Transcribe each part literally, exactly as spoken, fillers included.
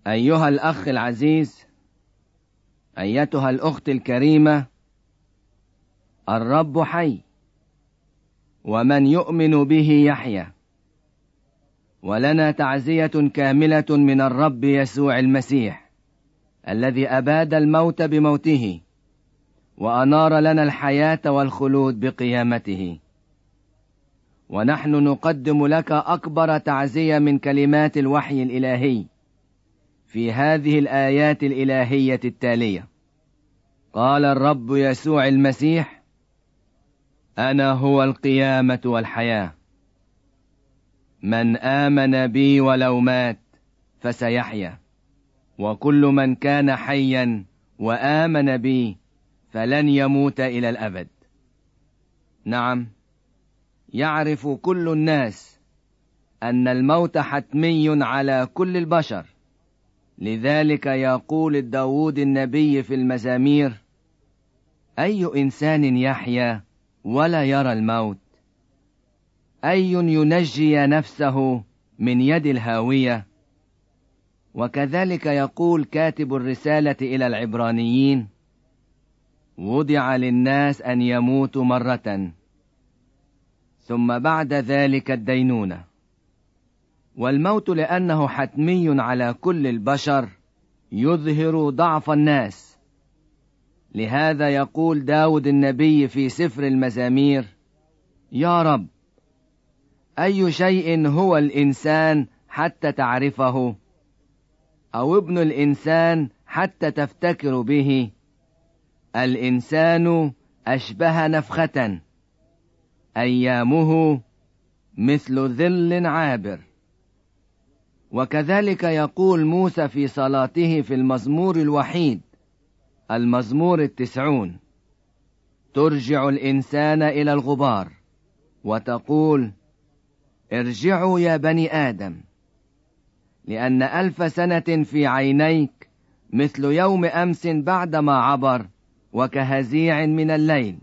أيها الأخ العزيز، أيتها الأخت الكريمة، الرب حي، ومن يؤمن به يحيا. ولنا تعزية كاملة من الرب يسوع المسيح الذي أباد الموت بموته وأنار لنا الحياة والخلود بقيامته. ونحن نقدم لك أكبر تعزية من كلمات الوحي الإلهي في هذه الآيات الإلهية التالية. قال الرب يسوع المسيح: أنا هو القيامة والحياة، من آمن بي ولو مات فسيحيا، وكل من كان حيا وآمن بي فلن يموت إلى الأبد. نعم، يعرف كل الناس أن الموت حتمي على كل البشر، لذلك يقول داود النبي في المزامير: أي إنسان يحيا ولا يرى الموت؟ أي ينجي نفسه من يد الهاوية؟ وكذلك يقول كاتب الرسالة إلى العبرانيين: وضع للناس أن يموتوا مرة، ثم بعد ذلك الدينونة. والموت لأنه حتمي على كل البشر يظهر ضعف الناس. لهذا يقول داود النبي في سفر المزامير: يا رب، أي شيء هو الإنسان حتى تعرفه، أو ابن الإنسان حتى تفتكر به؟ الإنسان أشبه نفخة، أيامه مثل ظل عابر. وكذلك يقول موسى في صلاته في المزمور الوحيد، المزمور التسعون: ترجع الإنسان إلى الغبار وتقول: ارجعوا يا بني آدم، لأن ألف سنة في عينيك مثل يوم أمس بعدما عبر، وكهزيع من الليل.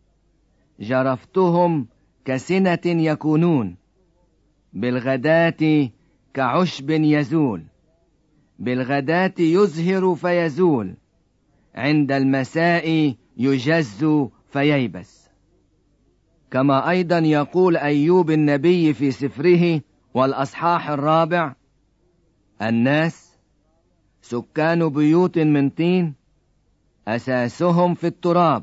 جرفتهم كسنة يكونون، بالغداة كعشب يزول، بالغداة يزهر فيزول، عند المساء يجز فييبس. كما أيضا يقول أيوب النبي في سفره والأصحاح الرابع: الناس سكان بيوت من طين، أساسهم في التراب،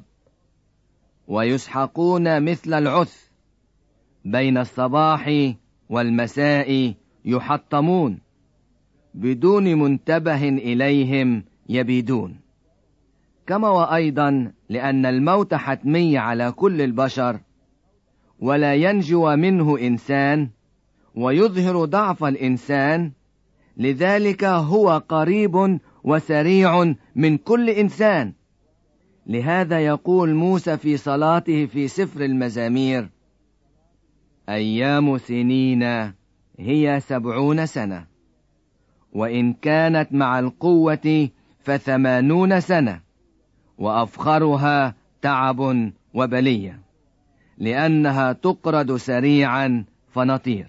ويسحقون مثل العث، بين الصباح والمساء يحطمون، بدون منتبه إليهم يبيدون. كما وأيضا لأن الموت حتمي على كل البشر ولا ينجو منه إنسان، ويظهر ضعف الإنسان، لذلك هو قريب وسريع من كل إنسان. لهذا يقول موسى في صلاته في سفر المزامير: أيام سنين هي سبعون سنة، وإن كانت مع القوة فثمانون سنة، وأفخرها تعب وبلية، لأنها تقرد سريعا فنطير.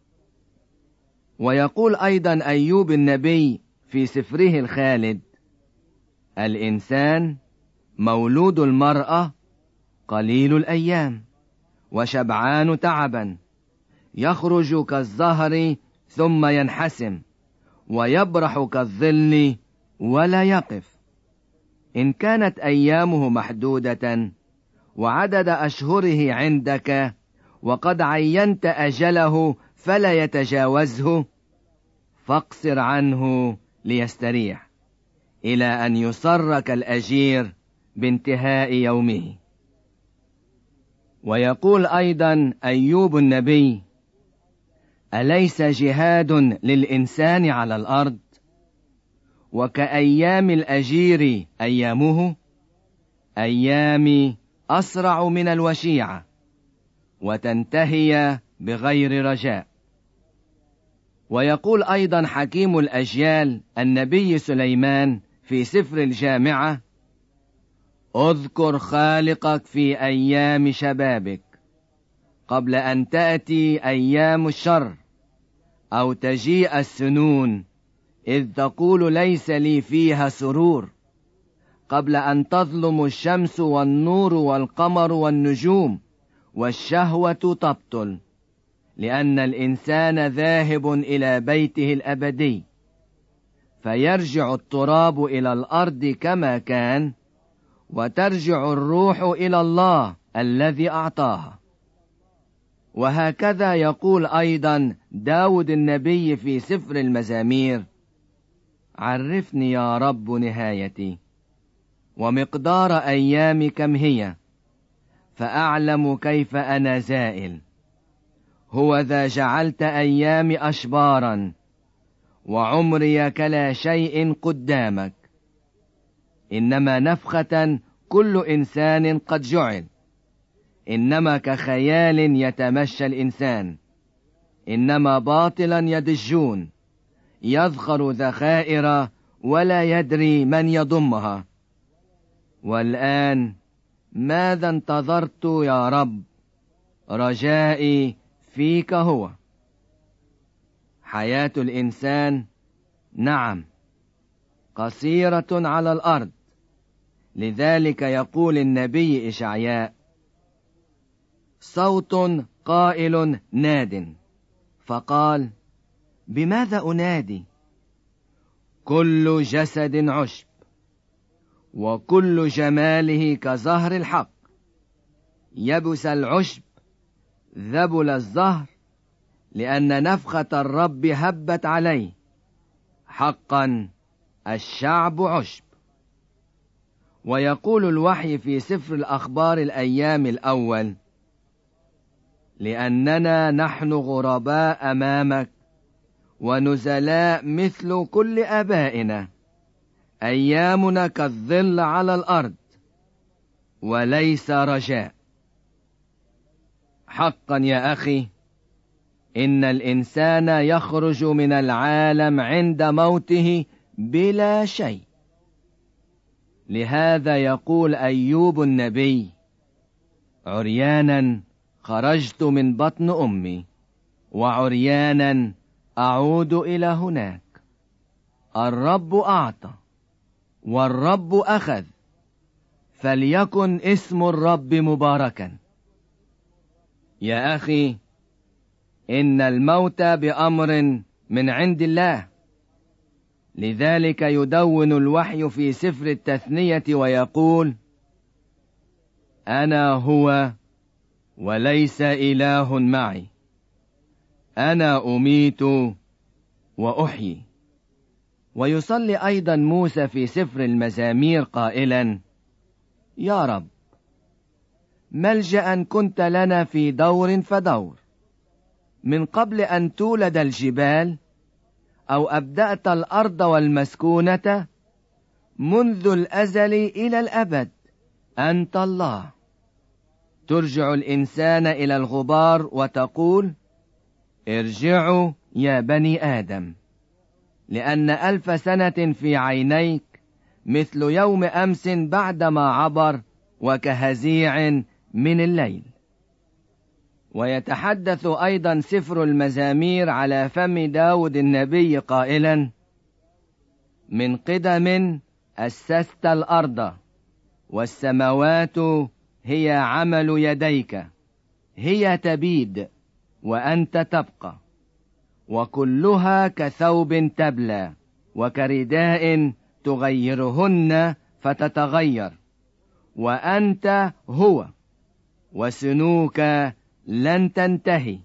ويقول أيضا أيوب النبي في سفره الخالد: الإنسان مولود المرأة قليل الأيام وشبعان تعبا، يخرج كالزهر ثم ينحسم، ويبرح كالظل ولا يقف. إن كانت أيامه محدودة وعدد أشهره عندك، وقد عينت أجله فلا يتجاوزه، فاقصر عنه ليستريح، إلى أن يسرك الأجير بانتهاء يومه. ويقول أيضا أيوب النبي: أليس جهاد للإنسان على الأرض، وكأيام الأجير أيامه؟ أيامي أسرع من الوشيعة، وتنتهي بغير رجاء. ويقول أيضا حكيم الأجيال النبي سليمان في سفر الجامعة: اذكر خالقك في أيام شبابك، قبل أن تأتي أيام الشر، أو تجيء السنون، إذ تقول ليس لي فيها سرور، قبل أن تظلم الشمس والنور والقمر والنجوم، والشهوة تبطل، لأن الإنسان ذاهب إلى بيته الأبدي، فيرجع التراب إلى الأرض كما كان، وترجع الروح إلى الله الذي أعطاها. وهكذا يقول أيضا داود النبي في سفر المزامير: عرفني يا رب نهايتي، ومقدار أيامي كم هي، فأعلم كيف أنا زائل. هو ذا جعلت أيامي أشبارا، وعمري كلا شيء قدامك. إنما نفخة كل إنسان قد جعل، إنما كخيال يتمشى الإنسان، إنما باطلا يدجون، يذخر ذخائر ولا يدري من يضمها. والآن ماذا انتظرت يا رب؟ رجائي فيك هو. حياة الإنسان نعم قصيرة على الأرض، لذلك يقول النبي إشعياء: صوت قائل ناد، فقال: بماذا أنادي؟ كل جسد عشب، وكل جماله كزهر الحق. يبس العشب، ذبل الزهر، لأن نفخة الرب هبت عليه. حقا الشعب عشب. ويقول الوحي في سفر الأخبار الأيام الأول: لأننا نحن غرباء أمامك، ونزلاء مثل كل آبائنا. أيامنا كالظل على الأرض، وليس رجاء. حقا يا أخي، إن الإنسان يخرج من العالم عند موته بلا شيء. لهذا يقول أيوب النبي: عريانا خرجت من بطن أمي، وعريانا أعود إلى هناك. الرب أعطى والرب أخذ، فليكن اسم الرب مباركا. يا أخي، إن الموت بأمر من عند الله. لذلك يدون الوحي في سفر التثنية ويقول: أنا هو وليس إله معي، أنا أميت وأحيي. ويصلي أيضا موسى في سفر المزامير قائلا: يا رب، ملجأ كنت لنا في دور فدور، من قبل أن تولد الجبال، أو أبدأت الأرض والمسكونة، منذ الأزل إلى الأبد أنت الله. ترجع الإنسان إلى الغبار وتقول: ارجعوا يا بني آدم، لأن ألف سنة في عينيك مثل يوم أمس بعدما عبر، وكهزيع من الليل. ويتحدث أيضا سفر المزامير على فم داود النبي قائلا: من قدم أسست الأرض، والسماوات هي عمل يديك. هي تبيد وأنت تبقى، وكلها كثوب تبلى، وكرداء تغيرهن فتتغير. وأنت هو، وسنوك لن تنتهي.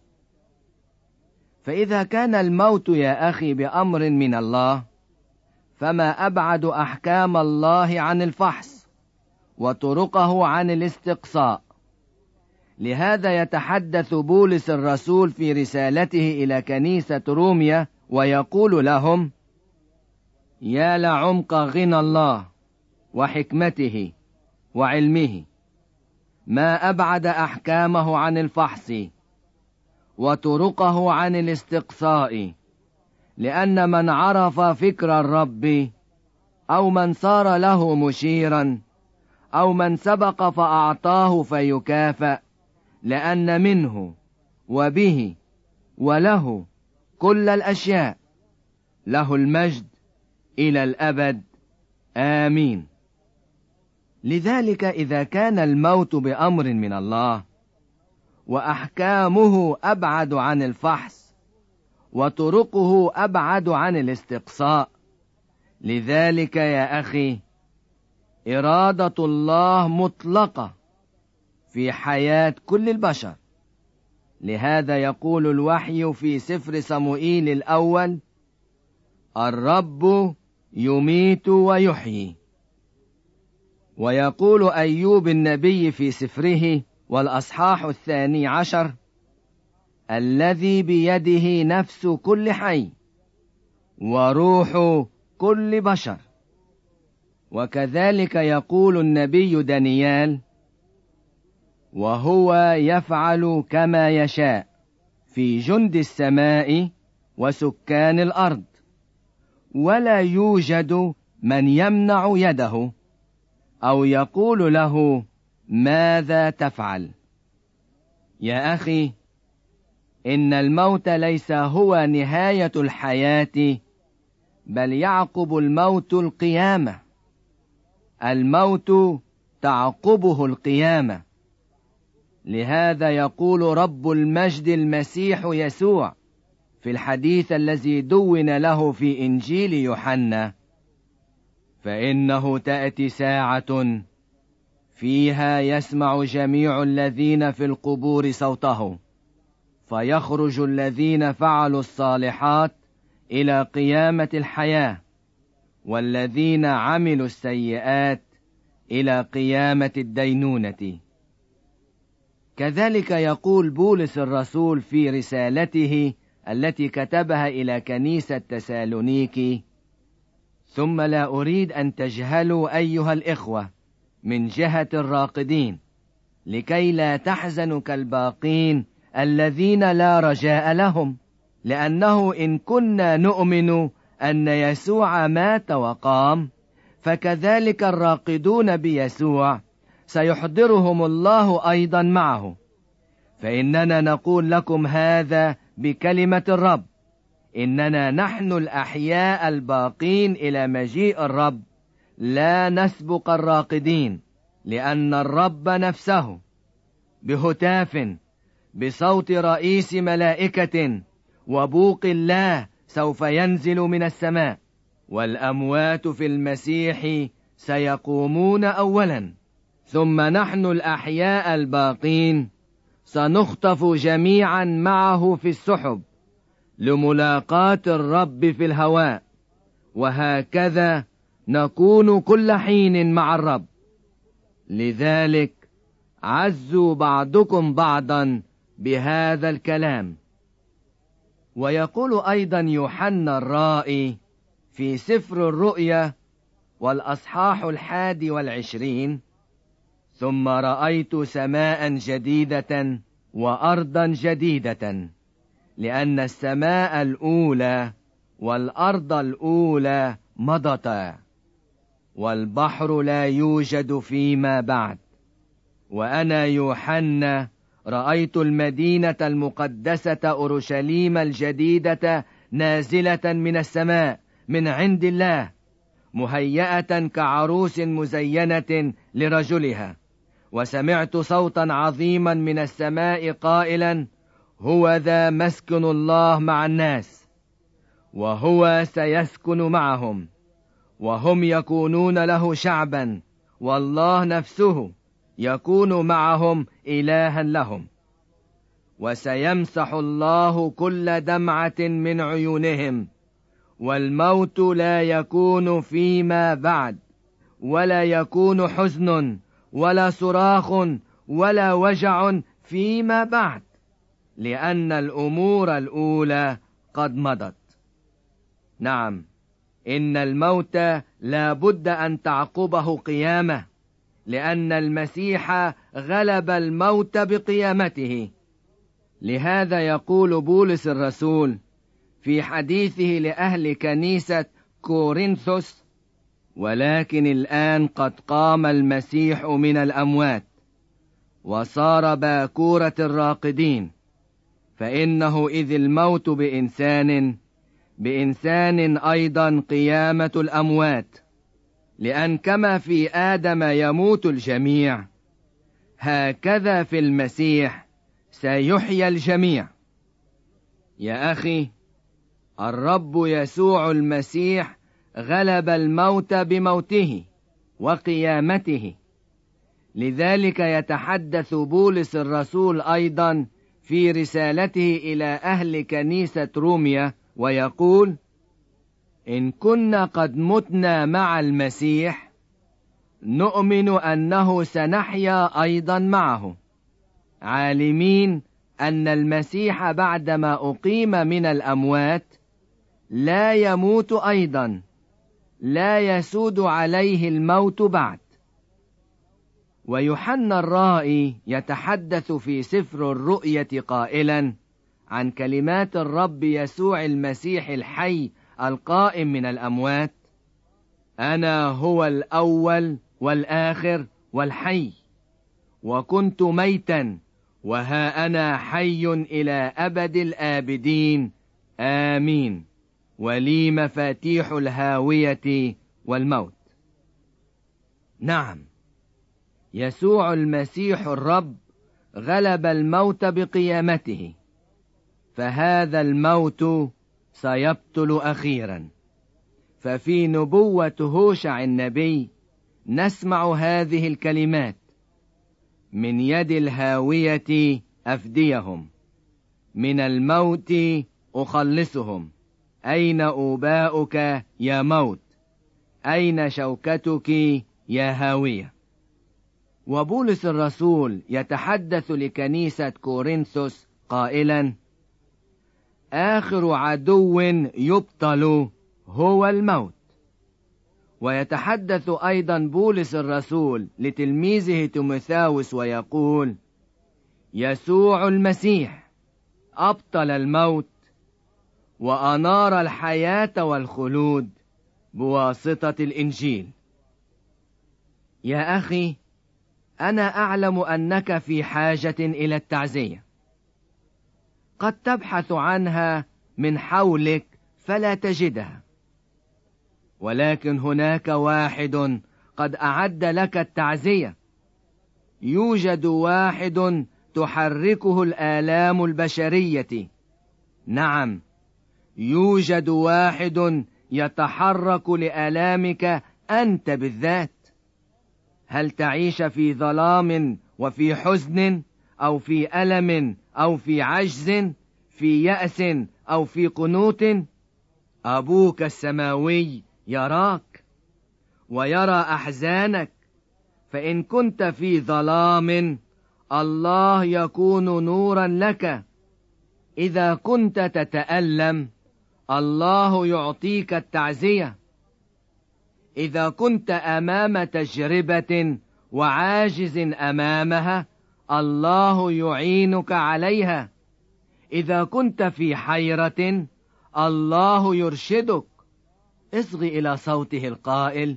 فإذا كان الموت يا أخي بأمر من الله، فما أبعد أحكام الله عن الفحص، وطرقه عن الاستقصاء. لهذا يتحدث بولس الرسول في رسالته إلى كنيسة روميا ويقول لهم: يا لعمق غنى الله وحكمته وعلمه، ما أبعد أحكامه عن الفحص، وطرقه عن الاستقصاء. لأن من عرف فكر الرب، أو من صار له مشيرا، أو من سبق فأعطاه فيكافأ، لأن منه وبه وله كل الأشياء، له المجد إلى الأبد. آمين. لذلك إذا كان الموت بأمر من الله، وأحكامه أبعد عن الفحص، وطرقه أبعد عن الاستقصاء، لذلك يا أخي إرادة الله مطلقة في حياة كل البشر. لهذا يقول الوحي في سفر صموئيل الأول: الرب يميت ويحيي. ويقول أيوب النبي في سفره والأصحاح الثاني عشر: الذي بيده نفس كل حي وروح كل بشر. وكذلك يقول النبي دانيال: وهو يفعل كما يشاء في جند السماء وسكان الأرض، ولا يوجد من يمنع يده أو يقول له ماذا تفعل. يا أخي، إن الموت ليس هو نهاية الحياة، بل يعقب الموت القيامة. الموت تعقبه القيامة. لهذا يقول رب المجد المسيح يسوع في الحديث الذي دون له في إنجيل يوحنا: فإنه تأتي ساعة فيها يسمع جميع الذين في القبور صوته، فيخرج الذين فعلوا الصالحات إلى قيامة الحياة، والذين عملوا السيئات إلى قيامة الدينونة. كذلك يقول بولس الرسول في رسالته التي كتبها إلى كنيسة تسالونيكي: ثم لا أريد أن تجهلوا أيها الإخوة من جهة الراقدين، لكي لا تحزنوا كالباقين الذين لا رجاء لهم، لأنه إن كنا نؤمن أن يسوع مات وقام، فكذلك الراقدون بيسوع سيحضرهم الله أيضا معه. فإننا نقول لكم هذا بكلمة الرب، إننا نحن الأحياء الباقين إلى مجيء الرب لا نسبق الراقدين، لأن الرب نفسه بهتاف بصوت رئيس ملائكة وبوق الله سوف ينزل من السماء، والأموات في المسيح سيقومون أولا، ثم نحن الأحياء الباقين سنخطف جميعا معه في السحب لملاقاة الرب في الهواء، وهكذا نكون كل حين مع الرب. لذلك عزوا بعضكم بعضا بهذا الكلام. ويقول أيضا يوحنا الرائي في سفر الرؤيا والأصحاح الحادي والعشرين: ثم رأيت سماء جديدة وأرضا جديدة، لأن السماء الأولى والأرض الأولى مضتا، والبحر لا يوجد فيما بعد. وأنا يوحنا رأيت المدينة المقدسة أورشليم الجديدة نازلة من السماء من عند الله، مهيئة كعروس مزينة لرجلها. وسمعت صوتا عظيما من السماء قائلا: هو ذا مسكن الله مع الناس، وهو سيسكن معهم، وهم يكونون له شعبا، والله نفسه يكون معهم إلها لهم. وسيمسح الله كل دمعة من عيونهم، والموت لا يكون فيما بعد، ولا يكون حزن ولا صراخ ولا وجع فيما بعد، لأن الأمور الأولى قد مضت. نعم، إن الموت لا بد أن تعقبه قيامة، لأن المسيح غلب الموت بقيامته. لهذا يقول بولس الرسول في حديثه لأهل كنيسة كورنثوس: ولكن الآن قد قام المسيح من الأموات وصار باكورة الراقدين، فإنه إذ الموت بإنسان بإنسان أيضا قيامة الأموات، لأن كما في آدم يموت الجميع، هكذا في المسيح سيحيى الجميع. يا أخي، الرب يسوع المسيح غلب الموت بموته وقيامته. لذلك يتحدث بولس الرسول أيضا في رسالته إلى أهل كنيسة روميا ويقول: إن كنا قد متنا مع المسيح نؤمن أنه سنحيا أيضا معه، عالمين أن المسيح بعدما أقيم من الأموات لا يموت أيضا، لا يسود عليه الموت بعد. ويوحنا الرائي يتحدث في سفر الرؤيا قائلا عن كلمات الرب يسوع المسيح الحي القائم من الأموات: أنا هو الأول والآخر والحي، وكنت ميتا وها أنا حي إلى أبد الآبدين، آمين، ولي مفاتيح الهاوية والموت. نعم، يسوع المسيح الرب غلب الموت بقيامته، فهذا الموت سيبطل أخيرا. ففي نبوة هوشع النبي نسمع هذه الكلمات: من يد الهاوية أفديهم، من الموت أخلصهم، أين أوباؤك يا موت؟ أين شوكتك يا هاوية؟ وبولس الرسول يتحدث لكنيسة كورنثوس قائلا: آخر عدو يبطل هو الموت. ويتحدث أيضا بولس الرسول لتلميذه تيموثاوس ويقول: يسوع المسيح أبطل الموت وأنار الحياة والخلود بواسطة الإنجيل. يا أخي، أنا أعلم أنك في حاجة إلى التعزية، قد تبحث عنها من حولك فلا تجدها، ولكن هناك واحد قد أعد لك التعزية. يوجد واحد تحركه الآلام البشرية، نعم، يوجد واحد يتحرك لآلامك أنت بالذات. هل تعيش في ظلام وفي حزن، أو في ألم، أو في عجز، في يأس، أو في قنوط؟ أبوك السماوي يراك ويرى أحزانك. فإن كنت في ظلام، الله يكون نورا لك. إذا كنت تتألم، الله يعطيك التعزية. إذا كنت أمام تجربة وعاجز أمامها، الله يعينك عليها. إذا كنت في حيرة، الله يرشدك. اصغي إلى صوته القائل: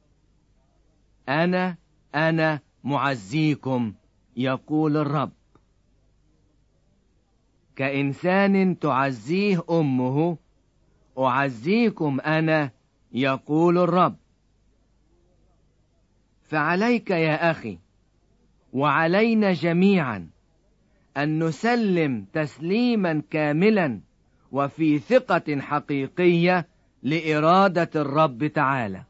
أنا أنا معزيكم، يقول الرب. كإنسان تعزيه أمه، أعزيكم أنا، يقول الرب. فعليك يا أخي وعلينا جميعا أن نسلم تسليما كاملا وفي ثقة حقيقية لإرادة الرب تعالى.